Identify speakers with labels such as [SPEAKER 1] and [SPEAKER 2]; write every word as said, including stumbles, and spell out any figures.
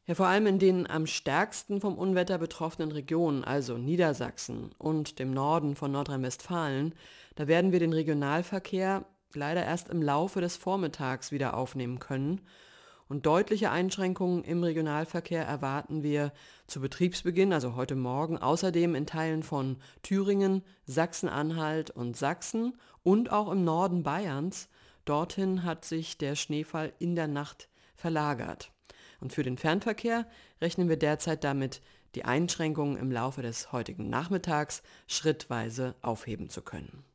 [SPEAKER 1] Ja, vor allem in den am stärksten vom Unwetter betroffenen Regionen, also Niedersachsen und dem Norden von Nordrhein-Westfalen, da werden wir den Regionalverkehr leider erst im Laufe des Vormittags wieder aufnehmen können. Und deutliche Einschränkungen im Regionalverkehr erwarten wir zu Betriebsbeginn, also heute Morgen, außerdem in Teilen von Thüringen, Sachsen-Anhalt und Sachsen und auch im Norden Bayerns. Dorthin hat sich der Schneefall in der Nacht verlagert. Und für den Fernverkehr rechnen wir derzeit damit, die Einschränkungen im Laufe des heutigen Nachmittags schrittweise aufheben zu können.